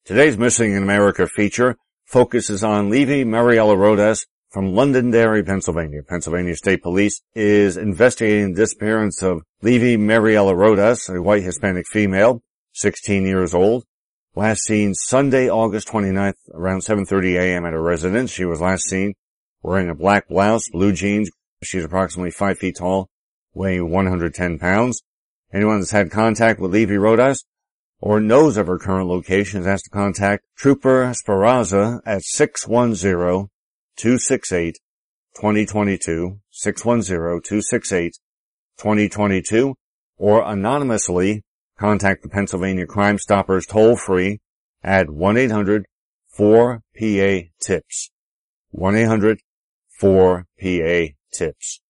Today's Missing in America feature focuses on Levy Mariella Rodas from Londonderry, Pennsylvania. Pennsylvania State Police is investigating the disappearance of Levy Mariella Rodas, a white Hispanic female, 16 years old. Last seen Sunday, August 29th, around 7:30 a.m. at her residence. She was last seen wearing a black blouse, blue jeans. She's approximately 5 feet tall, weighing 110 pounds. Anyone that's had contact with Levy Rodas or knows of her current location is asked to contact Trooper Speranza at 610-268-2022, 610-268-2022, or anonymously contact the Pennsylvania Crime Stoppers toll-free at 1-800-4PA-TIPS, 1-800-4PA-TIPS.